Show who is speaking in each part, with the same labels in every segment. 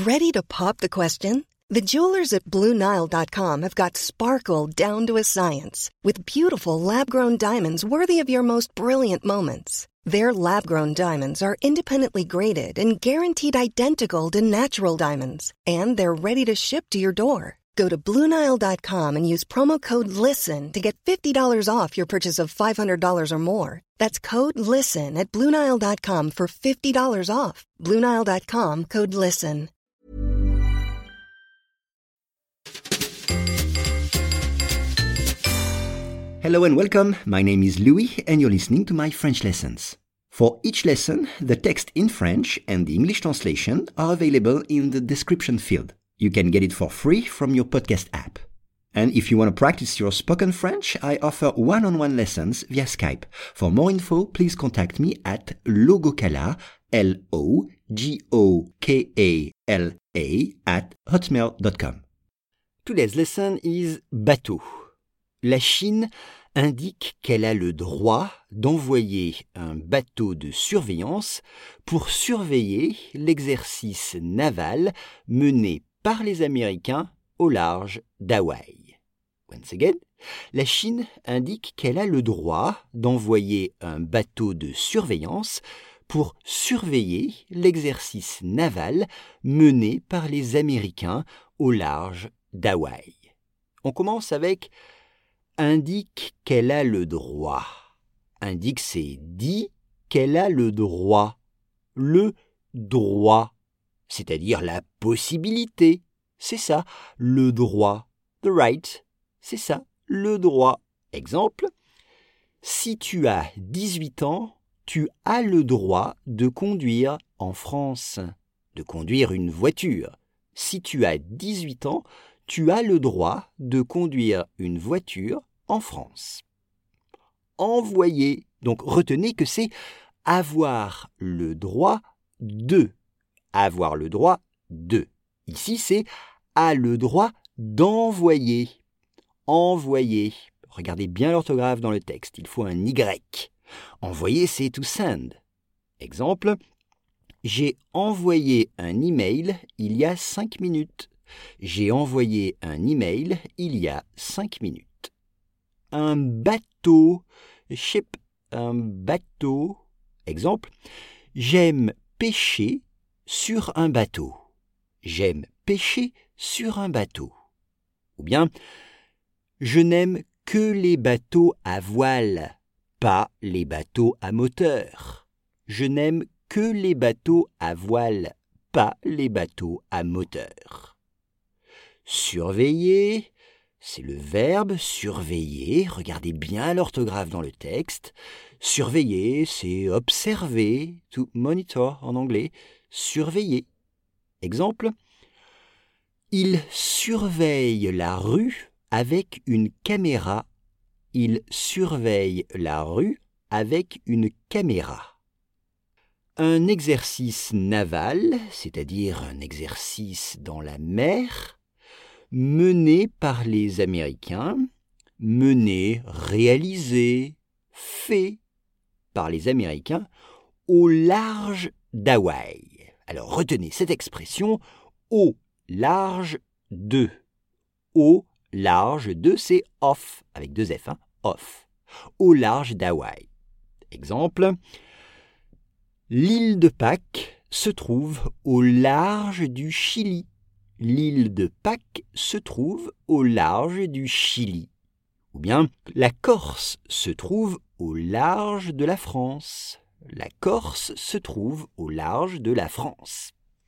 Speaker 1: Ready to pop the question? The jewelers at BlueNile.com have got sparkle down to a science with beautiful lab-grown diamonds worthy of your most brilliant moments. Their lab-grown diamonds are independently graded and guaranteed identical to natural diamonds, and they're ready to ship to your door. Go to BlueNile.com and use promo code LISTEN to get $50 off your purchase of $500 or more. That's code LISTEN at BlueNile.com for $50 off. BlueNile.com, code LISTEN.
Speaker 2: Hello and welcome. My name is Louis and you're listening to my French lessons. For each lesson, the text in French and the English translation are available in the description field. You can get it for free from your podcast app. And if you want to practice your spoken French, I offer one-on-one lessons via Skype. For more info, please contact me at logokala, LOGOKALA @hotmail.com. Today's lesson is bateau. La Chine indique qu'elle a le droit d'envoyer un bateau de surveillance pour surveiller l'exercice naval mené par les Américains au large d'Hawaï. Once again, la Chine indique qu'elle a le droit d'envoyer un bateau de surveillance pour surveiller l'exercice naval mené par les Américains au large d'Hawaï. On commence avec indique qu'elle a le droit. Indique, c'est dit qu'elle a le droit. Le droit, c'est-à-dire la possibilité. C'est ça, le droit. The right, c'est ça, le droit. Exemple, si tu as 18 ans, tu as le droit de conduire en France, de conduire une voiture. Si tu as 18 ans, tu as le droit de conduire une voiture en France. Envoyer, donc retenez que c'est avoir le droit de. Avoir le droit de. Ici, c'est a le droit d'envoyer. Envoyer. Regardez bien l'orthographe dans le texte, il faut un Y. Envoyer, c'est to send. Exemple, j'ai envoyé un email il y a 5 minutes. J'ai envoyé un email il y a 5 minutes. Un bateau, ship, un bateau. Exemple, j'aime pêcher sur un bateau. J'aime pêcher sur un bateau. Ou bien, je n'aime que les bateaux à voile, pas les bateaux à moteur. Je n'aime que les bateaux à voile, pas les bateaux à moteur. Surveiller, c'est le verbe surveiller. Regardez bien l'orthographe dans le texte. Surveiller, c'est observer, to monitor en anglais. Surveiller. Exemple, il surveille la rue avec une caméra. Il surveille la rue avec une caméra. Un exercice naval, c'est-à-dire un exercice dans la mer, mené par les Américains, mené, réalisé, fait par les Américains au large d'Hawaï. Alors retenez cette expression au large de. Au large de, c'est off, avec 2 F, off. Au large d'Hawaï. Exemple, l'île de Pâques se trouve au large du Chili. L'île de Pâques se trouve au large du Chili. Ou bien, la Corse se trouve au large de la France. La Corse se trouve au large de la France.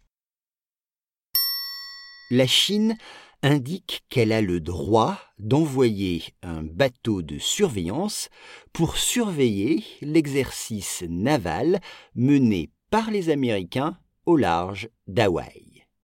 Speaker 2: La Chine indique qu'elle a le droit d'envoyer un bateau de surveillance pour surveiller l'exercice naval mené par les Américains au large d'Hawaï.